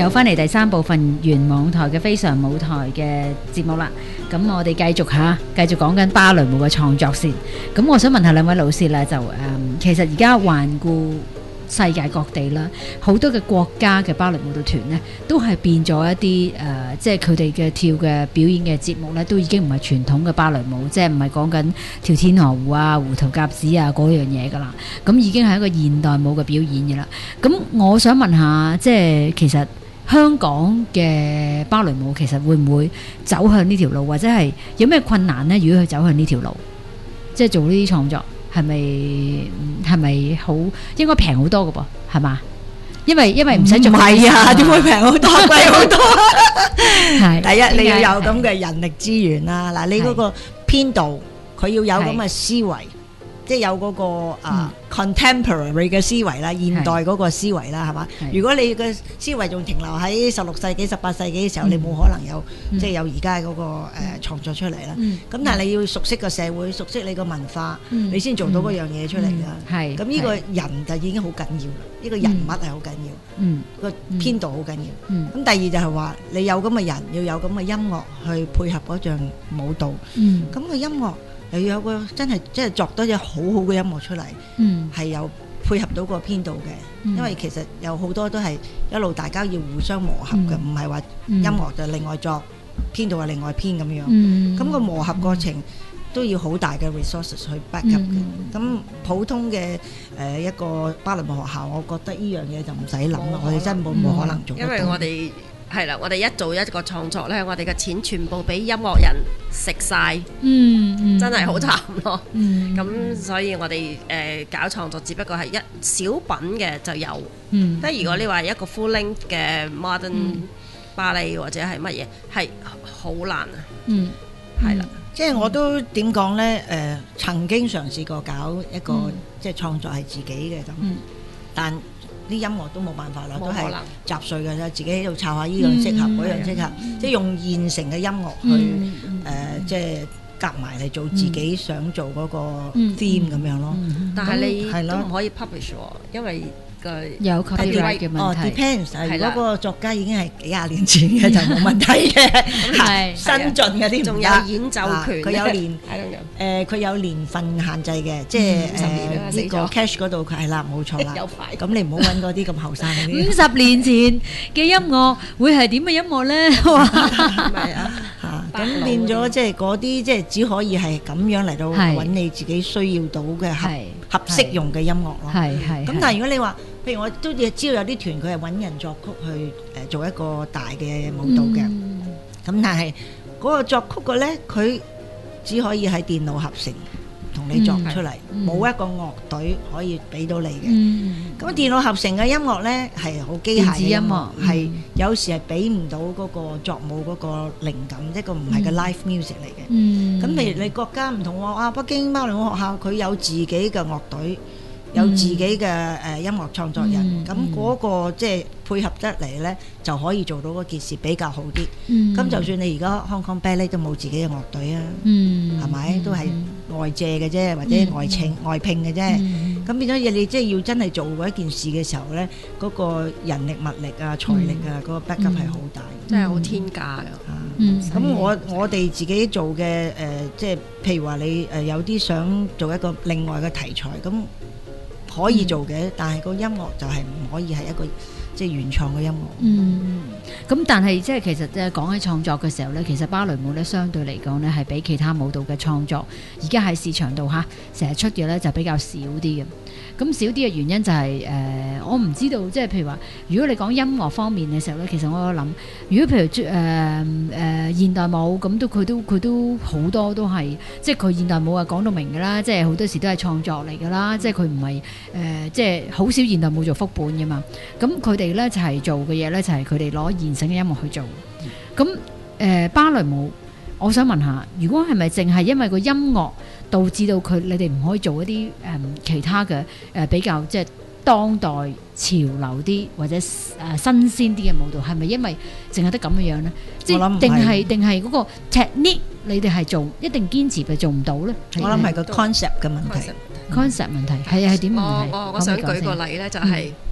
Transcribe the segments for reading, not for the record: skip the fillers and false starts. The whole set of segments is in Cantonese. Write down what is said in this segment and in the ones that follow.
又翻嚟第三部分原網台嘅非常舞台嘅節目啦。咁我哋繼續講緊芭蕾舞嘅創作先。咁我想問下兩位老師咧，其實而家環顧世界各地啦，好多嘅國家嘅芭蕾舞蹈團呢，都係變咗一啲即係佢哋嘅跳嘅表演嘅節目呢，都已經唔係傳統嘅芭蕾舞，即係唔係講緊跳天鵝湖啊、胡桃夾子啊嗰樣嘢噶啦，咁已經係一個現代舞嘅表演嘅啦。咁我想問下，即係其實香港嘅芭蕾舞其實會唔會走向呢條路，或者係有咩困難呢？如果佢走向呢條路，即係做呢啲創作。係咪好應該平好多嘅噃？係嘛？因為唔使做。 唔係啊，點會平好多？貴好多。 係第一你要有咁嘅人力資源啦。嗱，你嗰個編導佢要有咁嘅思維，即係有嗰個contemporary 嘅思維啦，現代嗰個思維啦，係嘛？如果你嘅思維仲停留喺16世紀、18世紀嘅時候，你冇可能有即係有而家嗰個創作出嚟啦。咁但係你要熟悉個社會，熟悉你個文化，你先做到嗰樣嘢出嚟㗎。係咁呢個人就已經好緊要啦，呢個人物係好緊要，個編導好緊要。咁第二就係話你有咁嘅人，要有咁嘅音樂去配合嗰樣舞蹈。咁個音樂又要有個真係作多隻好好嘅音樂出嚟，係有配合到個編導嘅。因為其實有好多都係一路大家要互相磨合嘅，唔係話音樂就另外作，編導係另外編咁樣。咁個磨合過程都要好大嘅 resources 去 back up 嘅。咁普通嘅一個芭蕾舞學校，我覺得呢樣嘢就唔使諗啦，我哋真係冇可能做得到。 因為我哋係啦，我哋一做一個創作咧，我哋嘅錢全部俾音樂人食晒，真係好慘咯。咁所以我哋搞創作只不過係一小品嘅就有，即係如果你話一個 full length 嘅 modern 芭蕾或者係乜嘢，係好難啊。係啦， 即係我都點講咧？曾經嘗試過搞一個即係創作係自己嘅咁，但啲音樂都冇辦法啦，都係雜碎嘅啫，自己喺度抄下呢樣適合，嗰樣適合，即係用現成嘅音樂去即係夾埋嚟做自己想做嗰個 theme 咁樣咯。 但係你都唔可以 publish 喎，因為有 copyright 嘅問題。 depends。如果嗰個作家已經係幾廿年前嘅就冇問題嘅，係新進嘅啲仲有演奏權， 佢有年佢有年份限制嘅，即係呢個 cash 嗰度佢係啦，冇錯啦。咁你唔好揾嗰啲咁後生嗰啲。 50年前嘅音樂會係點嘅音樂咧？ 係啊， 咁變咗即係嗰啲即係只可以係咁樣嚟到揾你自己需要到嘅合適用嘅音樂咯。咁但係如果你話，譬如我都知道有啲團佢係揾人作曲去做一個大嘅舞蹈嘅，咁但係嗰個作曲嘅咧，佢只可以喺電腦合成同你作出嚟，冇一個樂隊可以俾到你嘅。咁電腦合成嘅音樂咧係好機械嘅音樂，係有時係俾唔到嗰個作舞嗰個靈感，一個唔係個 live music 嚟嘅。咁譬如你國家唔同喎，北京芭蕾舞學校佢有自己嘅樂隊。有自己嘅音樂創作人，咁嗰個即係配合得嚟呢，就可以做到嗰件事比較好啲。咁就算你而家 Hong Kong Ballet 都冇自己嘅樂隊啊，係咪？都係外借嘅啫，或者外聘嘅啫。咁變咗你即係要真係做嗰一件事嘅時候呢，嗰個人力物力啊、財力啊，嗰個 backup 係好大， 真係好天價㗎。 咁我哋自己做嘅即係譬如話你有啲想做一個另外嘅題材咁。可以做嘅，但係個音樂就係唔可以係一個即係原創嘅音樂。 咁但係即係其實即係講起創作嘅時候咧，其實芭蕾舞咧相對嚟講咧係比其他舞蹈嘅創作，而家喺市場度成日出嘅咧就比較少啲嘅。咁少啲嘅原因就係我唔知道，即係譬如話，如果你講音樂方面嘅時候咧，其實我諗，如果譬如現代舞咁佢都好多都係，即係佢現代舞係講到明㗎啦，即係好多時都係創作嚟㗎啦，即係佢唔係即係好少現代舞做副本㗎嘛。咁佢哋咧就係做嘅嘢咧就係佢哋攞現成嘅音樂去做。咁芭蕾舞，我想問下，如果係咪淨係因為個音樂導致到你哋唔可以做一啲其他嘅比較即係當代潮流啲或者新鮮啲嘅舞蹈，係咪因為淨係得咁樣呢？即係定係嗰個 technique 你哋係一定堅持係做唔到呢？ 我諗係個 concept 嘅問題。 concept 問題係點問題？ 我想舉個例呢，就係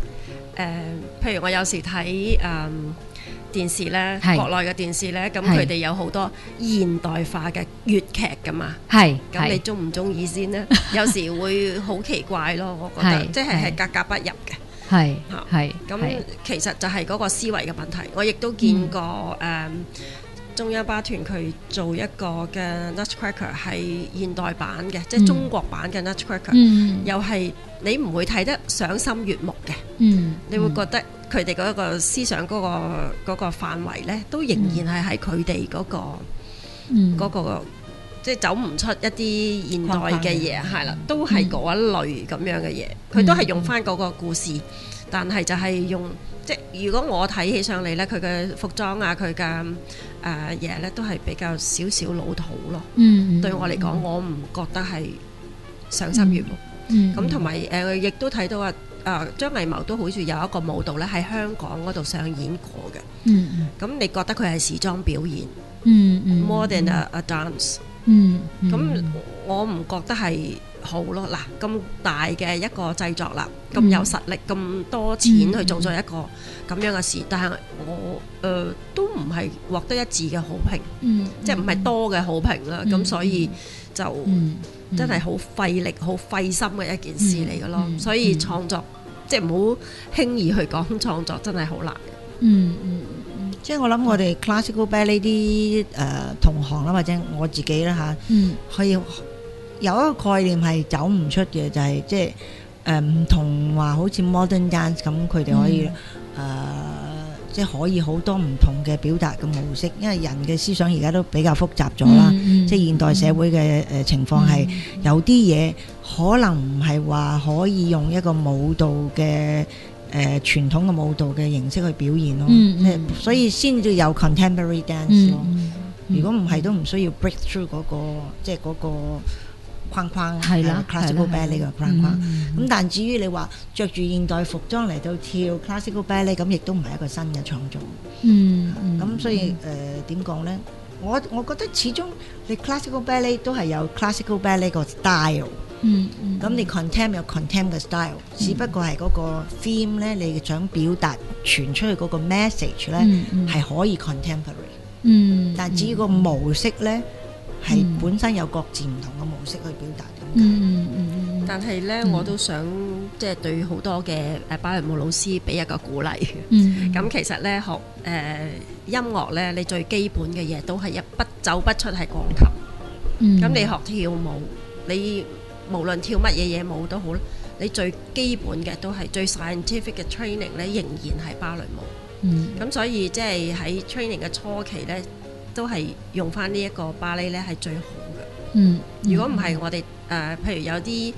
譬如我有時睇電視咧，國內嘅電視咧，咁佢哋有好多現代化嘅粵劇噶嘛，咁你中唔中意先呢？有時會好奇怪咯，我覺得即係格格不入嘅。咁其實就係嗰個思維嘅問題。我亦都見過中央巴團佢做一個嘅 Nutcracker 係現代版嘅，即係中國版嘅 Nutcracker，又係你唔會睇得賞心悅目嘅，你會覺得佢哋嗰個思想嗰個範圍咧，都仍然係喺佢哋嗰個即係走唔出一啲現代嘅嘢，係啦，都係嗰一類咁樣嘅嘢，佢都係用翻嗰個故事，但係就係用即係如果我睇起上嚟咧，佢嘅服裝啊，佢嘅嘢咧，都係比較少少老土咯。對我嚟講，我唔覺得係賞心悅目。咁同埋亦都睇到張藝謀都好似有一個舞蹈咧喺香港嗰度上演過嘅。咁你覺得佢係時裝表演？more than a dance。咁我唔覺得係好咯。嗱，咁大嘅一個製作啦，咁有實力，咁多錢去做咗一個咁樣嘅事，但係我都唔係獲得一致嘅好評，即係唔係多嘅好評啦。咁所以就真係好費力、好費心嘅一件事嚟嘅咯。所以創作即係唔好輕易去講創作，真係好難嘅。 即係我諗我哋 classical ballet 啲同行啦，或者我自己啦嚇，可以有一個概念係走唔出嘅，就係即係唔同話好似 modern dance 咁，佢哋可以即係可以好多唔同嘅表達嘅模式，因為人嘅思想而家都比較複雜咗啦。即係現代社會嘅情況係有啲嘢可能唔係話可以用一個舞蹈嘅傳統嘅舞蹈嘅形式去表現咯，所以先至有 contemporary dance 咯。如果唔係都唔需要 break through 嗰個即係嗰個框框，係啦 classical ballet 嘅框框。咁但至於你話着住現代服裝嚟到跳 classical ballet，咁亦都唔係一個新嘅創作。咁所以點講呢？我覺得始終你 classical ballet 都係有 classical ballet 個 style。咁你 contempt 有 contempt 嘅 style，只不過係嗰個 theme 咧，你想表達傳出去嗰個 message 咧，係可以 contemporary。但至於個模式咧，係本身有各自唔同嘅模式去表達咁。 但係咧，我都想即係對好多嘅芭蕾舞老師俾一個鼓勵。咁其實咧學音樂咧，你最基本嘅嘢都係走不出係鋼琴。咁你學跳舞，你無論跳乜嘢嘢舞都好啦，你最基本嘅都係最 scientific 嘅 training 咧，仍然係芭蕾舞。咁所以即係喺 training 嘅初期咧，都係用翻呢一個芭蕾咧係最好嘅。如果唔係我哋譬如有啲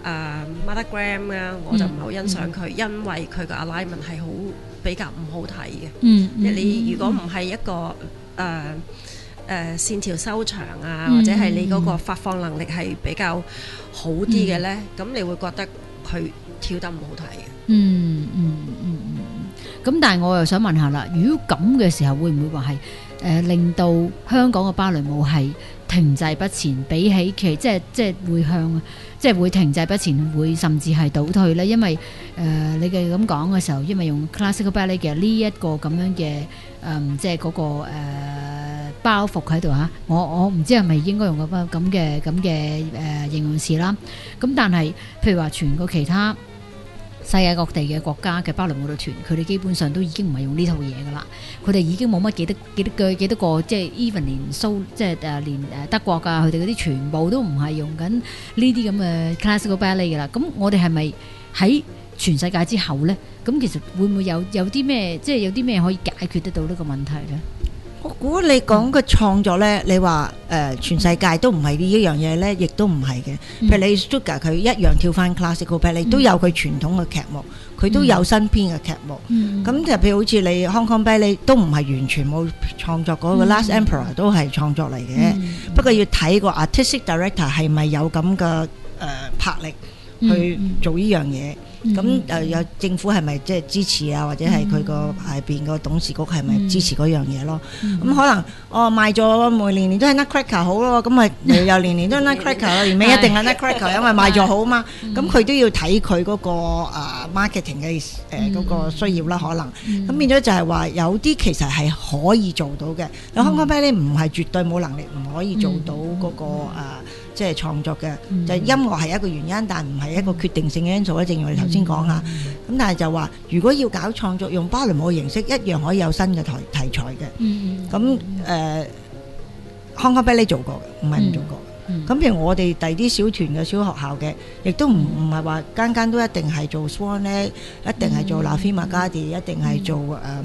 Martha Graham 啊，我就唔係好欣賞佢，因為佢個 alignment 係比較唔好睇嘅。你如果唔係一個線條修長啊，或者係你嗰個發放能力係比較好啲嘅呢，咁你會覺得佢跳得唔好睇嘅。 咁但係我又想問下啦，如果咁嘅時候，會唔會話係令到香港嘅芭蕾舞係停滯不前，比起即係會向即係會停滯不前，會甚至係倒退呢？因為你嘅咁講嘅時候，因為用 classical ballet 嘅呢一個咁樣嘅即係嗰個包袱喺度嚇，我唔知係咪應該用咁嘅形容詞啦。咁但係譬如話全個其他世界各地嘅國家嘅芭蕾舞蹈團，佢哋基本上都已經唔係用呢套嘢噶啦，佢哋已經冇乜幾多個，即係 even 連即係連德國啊，佢哋嗰啲全部都唔係用緊呢啲咁嘅 classical ballet 噶啦。咁我哋係咪喺全世界之後呢？咁其實會唔會有啲咩，即係有啲咩可以解決得到呢個問題呢？ 我估你講嘅創作呢，你話全世界都唔係呢一樣嘢呢，亦都唔係嘅。譬如你 Stuttgart 佢一樣跳翻 classical ballet，都有佢傳統嘅劇目，佢都有新編嘅劇目。咁就譬如好似你 Hong Kong ballet 都唔係完全冇創作，嗰個 Last Emperor 都係創作嚟嘅。不過要睇個 artistic director 係咪有咁嘅魄力去做呢樣嘢。 咁有政府係咪即係支持啊？或者係佢個下邊個董事局係咪支持嗰樣嘢咯？咁可能賣咗每年都係 Nutcracker 好咯，咁咪又年年都 Nutcracker， 年尾一定係 Nutcracker， 因為賣咗好嘛。咁佢都要睇佢嗰個marketing 嘅嗰個需要啦，可能咁變咗就係話有啲其實係可以做到嘅。Hong Kong Ballet唔係絕對冇能力唔可以做到嗰個即係創作嘅，就音樂係一個原因，但唔係一個決定性嘅因素咧。正如我哋頭先講下，咁但係就話如果要搞創作，用芭蕾舞嘅形式一樣可以有新嘅題材嘅。咁Hong Kong Ballet做過嘅，唔係唔做過。咁譬如我哋第啲小團嘅小學校嘅，亦都唔係話間間都一定係做 Swan 咧，一定係做 La Fille Magadi， 一定係做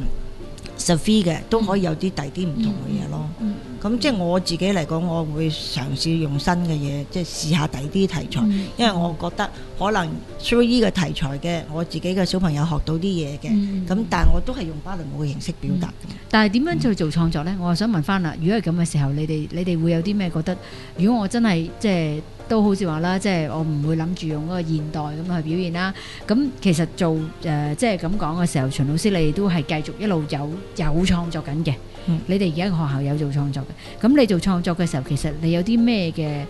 Safi 嘅，都可以有啲第啲唔同嘅嘢咯。咁即係我自己嚟講，我會嘗試用新嘅嘢，即係試下第啲題材，因為我覺得可能 through 呢個題材嘅，我自己嘅小朋友學到啲嘢嘅。咁但係我都係用芭蕾舞嘅形式表達。 但係點樣去做創作呢？我想問翻啦，如果係咁嘅時候，你哋會有啲咩覺得？如果我真係即係都好似話啦，即係我唔會諗住用嗰個現代咁去表現啦。咁其實做即係咁講嘅時候，秦老師你都係繼續一路有創作緊嘅。你哋而家個學校有做創作嘅，咁你做創作嘅時候，其實你有啲咩嘅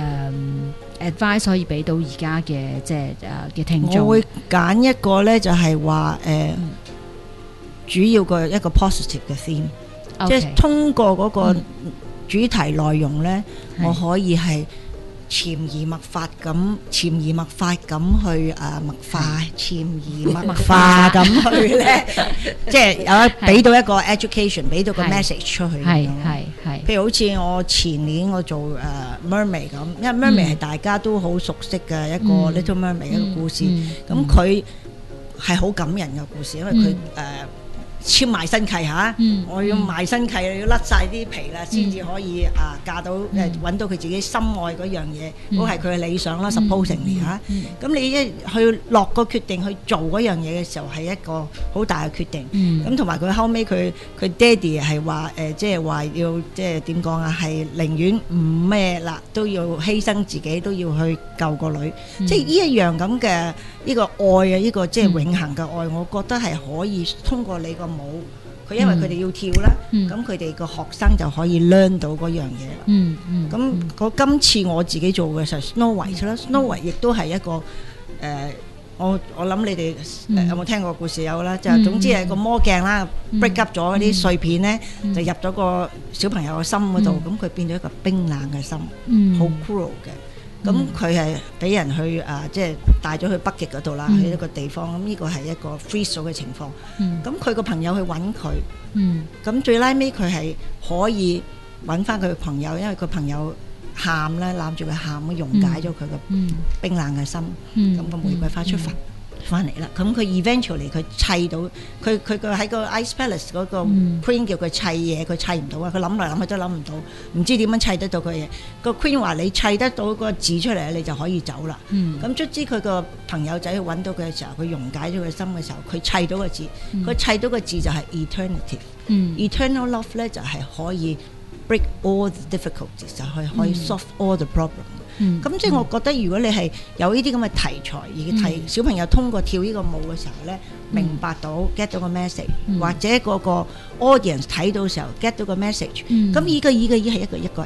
advice 可以俾到而家嘅即係嘅聽眾？ 我會揀一個咧，就係話主要嘅一個 positive 嘅 theme， 即係通過嗰個主題內容咧，我可以係潛移默化咁去默化，潛移默化咁去咧，即係有俾到一個 education， 俾到個 message 出去。係。譬如好似我前年我做Mermaid 咁，因為 Mermaid 係大家都好熟悉嘅一個 Little Mermaid 一個故事，咁佢係好感人嘅故事，因為佢簽埋新契嚇，我要賣新契，要甩晒啲皮啦，先至可以嫁到揾到佢自己心愛嗰樣嘢，嗰係佢嘅理想啦。supposingly 嚇，咁你一去落個決定去做嗰樣嘢嘅時候，係一個好大嘅決定。咁同埋佢後尾佢爹哋係話即係話要即係點講啊？係寧願唔咩啦，都要犧牲自己，都要去救個女。即係呢一樣咁嘅呢個愛啊，呢個即係永恆嘅愛，我覺得係可以通過你個舞，佢因為佢哋要跳啦，咁佢哋個學生就可以 learn 到嗰樣嘢啦。咁今次我自己做嘅就係 Snow White 啦，Snow White 亦都係一個我諗你哋有冇聽過故事？有啦，就總之係個魔鏡啦，break up 咗嗰啲碎片咧，就入咗個小朋友嘅心嗰度，咁佢變咗一個冰冷嘅心，好 cruel 嘅。咁佢係俾人去即係帶咗去北極嗰度啦，去一個地方。咁呢個係一個 freeze 咗嘅情況。咁佢個朋友去揾佢，咁最拉尾佢係可以揾翻佢嘅朋友，因為佢朋友喊咧，攬住佢喊，溶解咗佢個冰冷嘅心。咁個玫瑰花出翻嚟啦。咁佢 eventually 佢砌到佢個喺個 Ice Palace 嗰個 Queen 叫佢砌嘢，佢砌唔到啊！佢諗嚟諗去都諗唔到，唔知點樣砌得到佢嘢。個 Queen 話：你砌得到個字出嚟，你就可以走啦。咁卒之佢個朋友仔去揾到佢嘅時候，佢溶解咗佢心嘅時候，佢砌到個字，佢砌到個字就係 eternity。Eternal love 咧就係可以 break all the difficulties， 就係可以 solve all the problem。咁即係我覺得，如果你係有呢啲咁嘅題材，而小朋友通過跳呢個舞嘅時候咧，明白到 get 到個 message，或者嗰個 audience 睇到嘅時候 get 到個 message，咁呢個係一個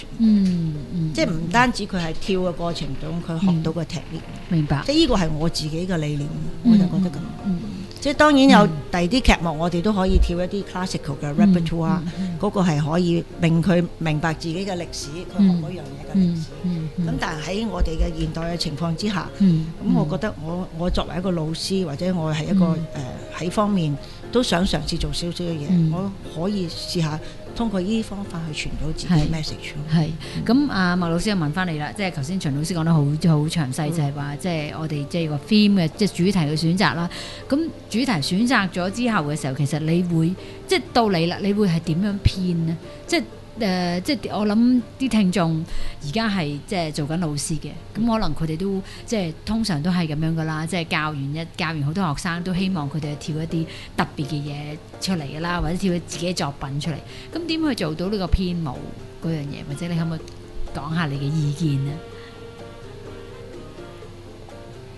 education，即係唔單止佢係跳嘅過程中佢學到個 technique，明白？即係呢個係我自己嘅理念，我就覺得咁。即係當然有第二啲劇目，我哋都可以跳一啲 classical 嘅 repertoire，嗰個係可以令佢明白自己嘅歷史，佢學嗰樣嘢嘅歷史。咁但係喺我哋嘅現代嘅情況之下，咁我覺得我作為一個老師，或者我係一個喺方面都想嘗試做少少嘅嘢，我可以試下通過呢啲方法去傳到自己嘅 message。係咁，阿麥老師又問翻你啦，即係頭先秦老師講得好詳細，就係話即係我哋即係個 theme 嘅即係主題嘅選擇啦。咁主題選擇咗之後嘅時候，其實你會即係到你啦，你會係點樣編呢？即係我諗啲聽眾而家係即係做緊老師嘅，咁可能佢哋都即係通常都係咁樣噶啦，即係教完好多學生都希望佢哋跳一啲特別嘅嘢出嚟噶啦，或者跳自己作品出嚟。咁點去做到呢個編舞嗰樣嘢？或者你可唔可以講下你嘅意見呢？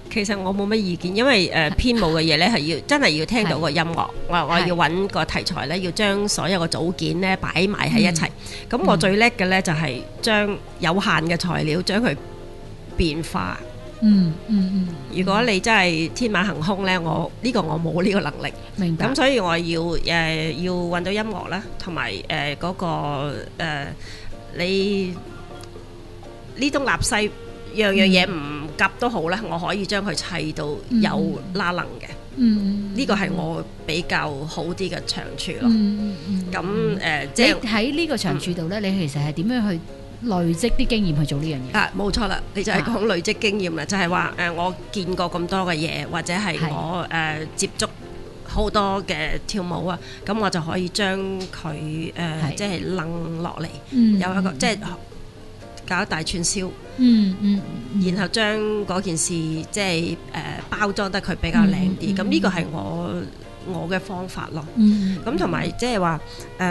其實我冇乜意見，因為編舞嘅嘢咧係要真係要聽到個音樂，我要揾個題材咧，要將所有個組件咧擺埋喺一齊。咁我最叻嘅咧就係將有限嘅材料將佢變化。如果你真係天馬行空咧，我冇呢個能力。 明白。 咁所以我要揾到音樂啦，同埋嗰個你呢東立西。樣嘢唔夾都好咧，我可以將佢砌到有拉能嘅。呢個係我比較好啲嘅長處咯。咁即係喺呢個長處度咧，你其實係點樣去累積啲經驗去做呢樣嘢？ 啊，冇錯啦，你就係講累積經驗啦，就係話我見過咁多嘅嘢，或者係我接觸好多嘅跳舞啊，咁我就可以將佢即係楞落嚟，有一個即係搞一大串燒。然後將嗰件事即係包裝得佢比較靚啲，咁呢個係我嘅方法咯。咁同埋即係話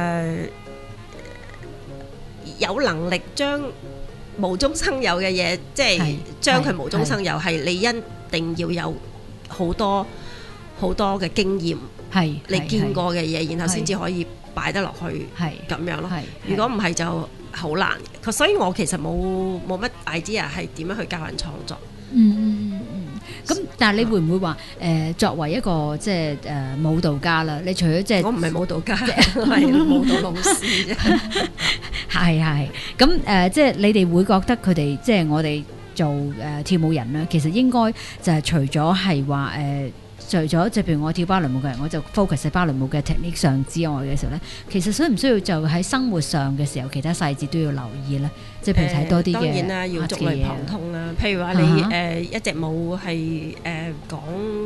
有能力將無中生有嘅嘢，即係將佢無中生有，係你一定要有好多嘅經驗，你見過嘅嘢，然後先至可以擺得落去，咁樣咯。如果唔係就好難，所以我其實冇乜 idea 係點樣去教人創作。 咁但係你會唔會話作為一個即係舞蹈家啦？你除咗即係我唔係舞蹈家，我係舞蹈老師啫。 係咁即係你哋會覺得佢哋即係我哋做跳舞人咧，其實應該就係除咗係話除咗即係譬如我跳芭蕾舞嘅人，我就 focus 喺芭蕾舞嘅 technique 上之外嘅時候咧，其實需唔需要就喺生活上嘅時候，其他細節都要留意咧？即係譬如睇多啲嘅當然啦，要觸類旁通啦。譬如話你一隻舞係講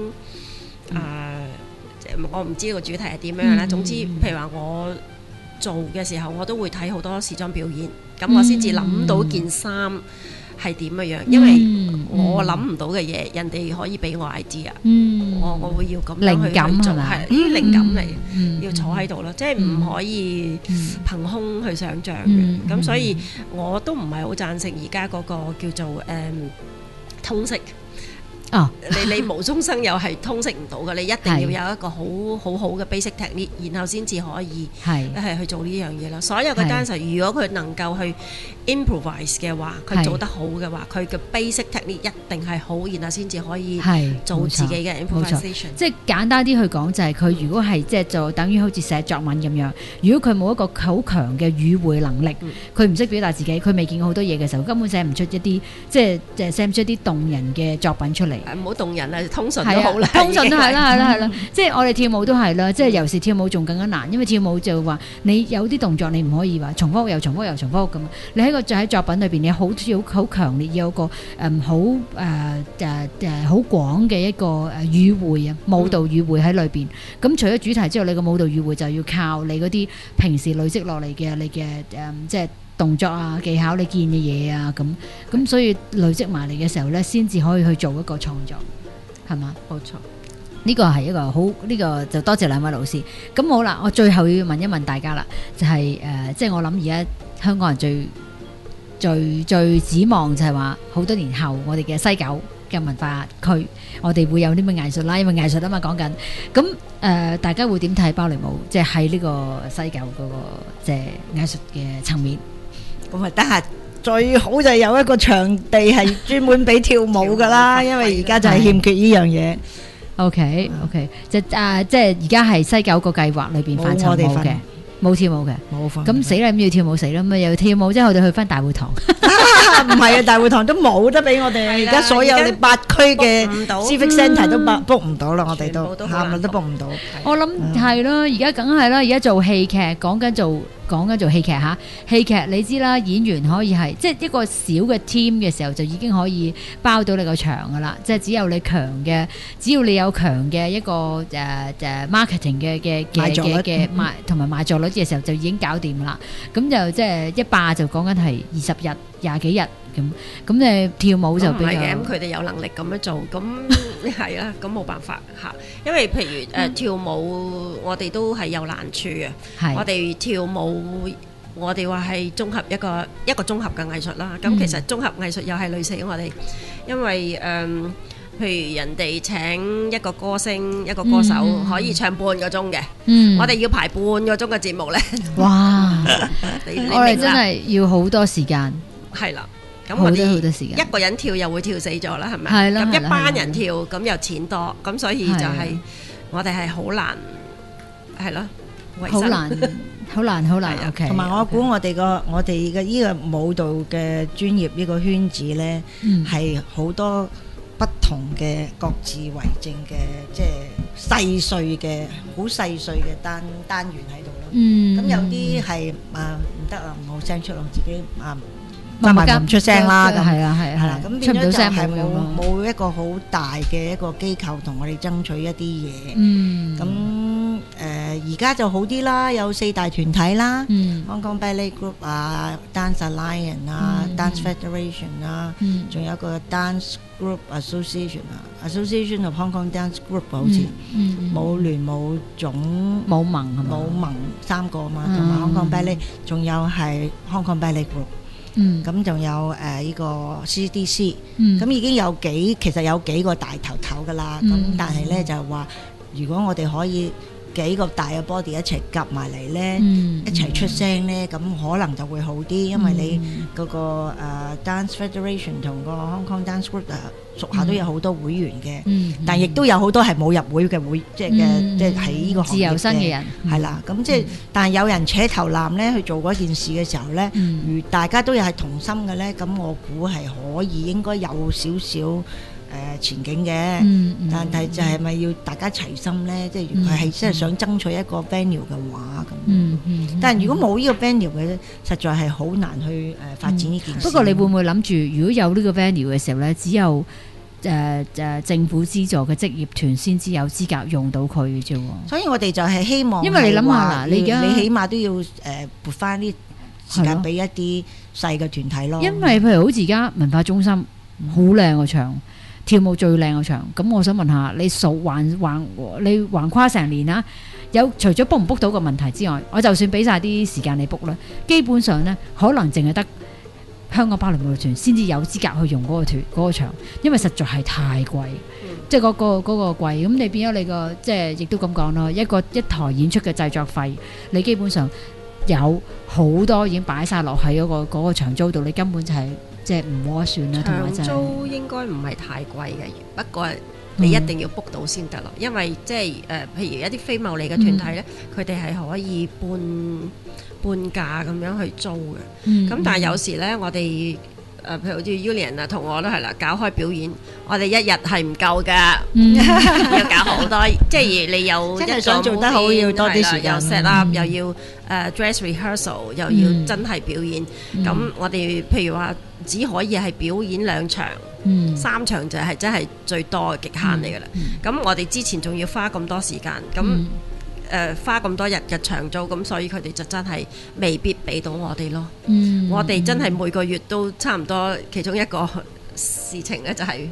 我唔知個主題係點樣啦。總之，譬如話我做嘅時候，我都會睇好多時裝表演，咁我先至諗到件衫係點嘅樣，因為我諗唔到嘅嘢，人哋可以俾我 idea。我會要咁樣去做，係呢啲靈感嚟，要坐喺度咯，即係唔可以憑空去想像嘅。咁所以我都唔係好贊成而家嗰個叫做通識。你無中生有係通識唔到嘅，你一定要有一個好嘅 basic technique，然後先至可以係去做呢樣嘢啦。所有嘅 dancer 如果佢能夠去 improvise 嘅話，佢做得好嘅話，佢嘅 basic technique 一定係好，然後先至可以做自己嘅 improvisation。 即係簡單啲去講，就係佢如果係即係就等於好似寫作文咁樣，如果佢冇一個好強嘅語彙能力，佢唔識表達自己，佢未見過好多嘢嘅時候，根本寫唔出一啲即係寫唔出一啲動人嘅作品出嚟。 唔好動人啊，通順都好啦， 通順都係啦，即係我哋跳舞都係啦，即係尤其是跳舞仲更加難，因為跳舞就話你有啲動作你唔可以話重複又重複又重複咁，你喺作品裏邊你好強烈有個好廣嘅一個語彙啊，舞蹈語彙喺裏邊。咁除咗主題之外，你個舞蹈語彙就要靠你嗰啲平時累積落嚟嘅你嘅即係動作啊、技巧，你見嘅嘢啊，咁所以累積埋嚟嘅時候咧，先至可以去做一個創作，係嘛？ 冇錯， 呢個係一個好，呢個就多謝兩位老師。咁好啦，我最後要問一問大家啦，就係即係我諗而家香港人最指望就係話好多年後我哋嘅西九嘅文化區，我哋會有啲咩藝術啦，因為藝術啊嘛講緊。咁大家會點睇芭蕾舞？即係喺呢個西九嗰個即係藝術嘅層面。 咁咪得閒最好就有一個場地係專門俾跳舞噶啦，因為而家就係欠缺呢樣嘢。 OK，即係而家係西九個計劃裏邊範疇冇嘅，冇跳舞嘅，冇份。咁死啦，咁要跳舞死啦，咁又要跳舞，即係我哋去翻大會堂。 唔係啊，大會堂都冇得俾我哋。而家所有你8區嘅 Civic Centre 都 book 唔到啦，我哋都喊啦都 book 唔到。 我諗係咯，而家梗係啦，而家做戲劇講緊做戲劇嚇，戲劇你知啦，演員可以係即係一個小嘅 team 嘅時候就已經可以包到你個場噶啦，即係只要你有強嘅一個marketing 嘅賣同埋賣座率嘅時候就已經搞掂啦。咁就即係一霸就講緊係20日20幾日咁你跳舞就比較唔係嘅， 咁佢哋有能力咁樣做，咁係啦，咁冇辦法嚇。因為譬如跳舞，我哋都係有難處嘅。我哋跳舞，我哋話係綜合一個綜合嘅藝術啦。咁其實綜合藝術又係累死我哋，因為譬如人哋請一個歌星、一個歌手可以唱半個鐘嘅，我哋要排半個鐘嘅節目咧。 哇！我哋真係要好多時間。 係啦，咁我哋好多時間， 一個人跳又會跳死咗啦，係咪？ 係啦， 咁一班人跳，咁又錢多，咁所以就係我哋係好難，係咯，好難。 OK。 同埋我估我哋嘅呢個舞蹈嘅專業呢個圈子咧，係好多不同嘅各自為政嘅，即係細碎嘅好細碎嘅單元喺度咯。咁有啲係唔得啊，唔好聲出，我自己加埋唔出聲啦。咁係啦，咁變咗就係冇一個好大嘅一個機構同我哋爭取一啲嘢。咁而家就好啲啦，有4大團體啦，Hong Kong Ballet Group 啊，Dance Alliance 啊，Dance Federation 啊，仲有一個 Dance Group Association 啊，Association of Hong Kong Dance Group 好似舞聯舞總舞盟係嘛？ 舞盟3個啊嘛，同埋 Hong Kong Ballet，仲有係 Hong Kong Ballet Group。咁仲有呢個 CDC，咁已經其實有幾個大頭噶啦，咁但係咧就係話，如果我哋可以幾個大嘅 body 一齊夾埋嚟咧，一齊出聲咧，咁可能就會好啲，因為你嗰個Dance Federation 同個 Hong Kong Dance Group 屬下都有好多會員嘅，但亦都有好多係冇入會嘅即係喺呢個行業自由身嘅人， 係啦，咁即係但係有人扯頭纜咧去做嗰件事嘅時候咧，如大家都有係同心嘅咧，咁我估係可以應該有少少前景嘅，但係就係咪要大家齊心咧？即係如果係真係想爭取一個 venue 嘅話咁，但係如果冇呢個 venue 嘅，實在係好難去發展呢件事。 不過你會唔會諗住，如果有呢個 venue 嘅時候咧，只有政府資助嘅職業團先至有資格用到佢嘅啫？ 所以我哋就係希望， 因為你諗下嗱，你起碼都要撥翻啲時間俾一啲細嘅團體咯。 因為譬如好似而家文化中心好靚個場。跳舞最靚個場，咁我想問下你你橫跨成年啦，除咗 book 唔 book 到個問題之外，我就算俾晒啲時間你 book 啦，基本上呢，可能淨係得香港芭蕾舞團先至有資格去用嗰個場，因為實在係太貴，即係嗰個貴，咁你變咗你個即係亦都咁講咯，一台演出嘅製作費，你基本上有好多已經擺晒落喺嗰個場租度，你根本就係。即係唔摸算啦，同埋場租應該唔係太貴嘅，不過你一定要 book 到先得咯。因為即係譬如一啲非牟利嘅團體咧，佢哋係可以半價咁樣去租嘅。咁但係有時咧，我哋譬如好似 Julian 啊，同我都係啦，搞開表演，我哋一日係唔夠㗎，要搞好多，即係你有真係想做得好，要多啲時間， 又 set up，又要dress rehearsal，又要真係表演。咁我哋譬如話，只可以係表演2場，3場就係真係最多嘅極限嚟㗎啦。咁我哋之前仲要花咁多時間，咁花咁多日嘅長租，咁所以佢哋就真係未必俾到我哋咯。我哋真係每個月都差唔多，其中一個事情咧就係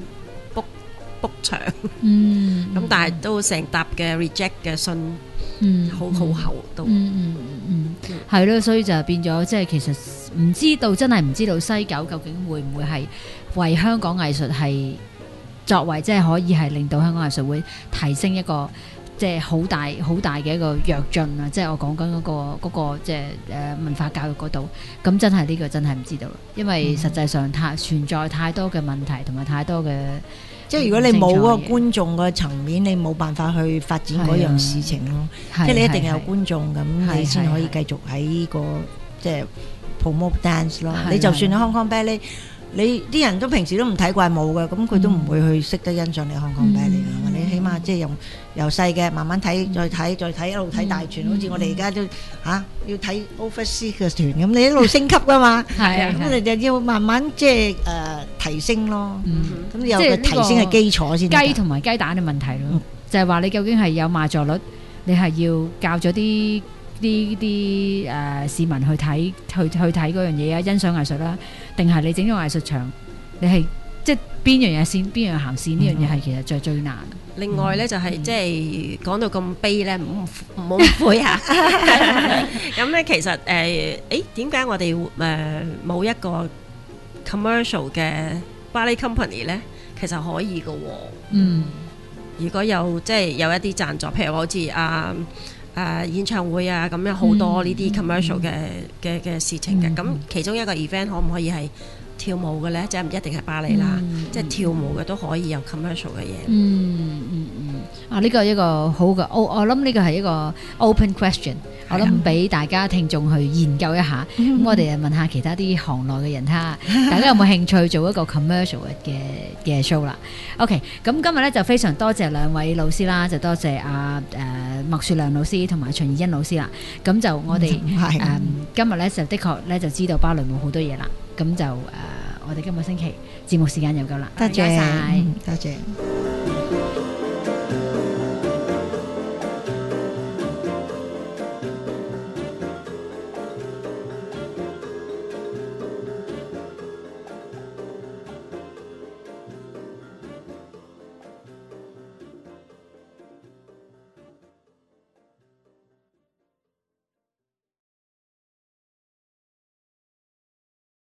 book 場，咁但係都成沓嘅 reject 嘅信，好厚都。 係咯，所以就變咗，即係其實真係唔知道西九究竟會唔會係為香港藝術係作為即係可以係令到香港藝術會提升一個即係好大嘅一個躍進啊！即係我講緊嗰個即係文化教育嗰度，咁真係呢個真係唔知道啦，因為實際上存在太多嘅問題同埋太多嘅。 即係如果你冇嗰個觀眾個層面，你冇辦法去發展嗰樣事情咯。即係你一定有觀眾咁，你先可以繼續喺呢個即係 promote dance 咯。你就算喺 Hong Kong Ballet，你啲人都平時都唔睇怪舞嘅，咁佢都唔會去識得欣賞你 Hong Kong Ballet 嘅。你起碼即係由細嘅慢慢睇，再睇一路睇大全。好似我哋而家都要睇 Overseas 嘅團咁，你一路升級噶嘛。咁你就要慢慢即係提升咯。咁你有個提升嘅基礎先。 雞同埋雞蛋嘅問題咯，就係話你究竟係有賣座率，你係要教咗啲市民去睇嗰樣嘢啊，欣賞藝術啦，定係你整咗藝術場，你係即係邊樣嘢先，邊樣行先？呢樣嘢係其實最難。 另外咧就係即係講到咁悲咧，唔好誤會嚇。咁咧其實點解我哋冇一個 commercial 嘅 ballet company 咧？ 其實可以嘅喎。如果有即係有一啲贊助，譬如好似演唱會啊，咁樣好多呢啲 commercial 嘅事情嘅。咁其中一個 event 可唔可以係跳舞嘅咧？即係唔一定係芭蕾啦，即係跳舞嘅都可以有 commercial 嘅嘢。 呢個一個好嘅，我諗呢個係一個 open question， 我諗俾大家聽眾去研究一下。咁我哋問下其他啲行內嘅人，睇下大家有冇興趣做一個 commercial 嘅 show 啦。OK， 咁今日咧就非常多謝兩位老師啦，就多謝麥雪亮老師同埋秦怡欣老師啦。咁就我哋今日咧就的確咧就知道芭蕾舞好多嘢啦。咁就我哋今個星期節目時間又夠啦，多謝晒，多謝。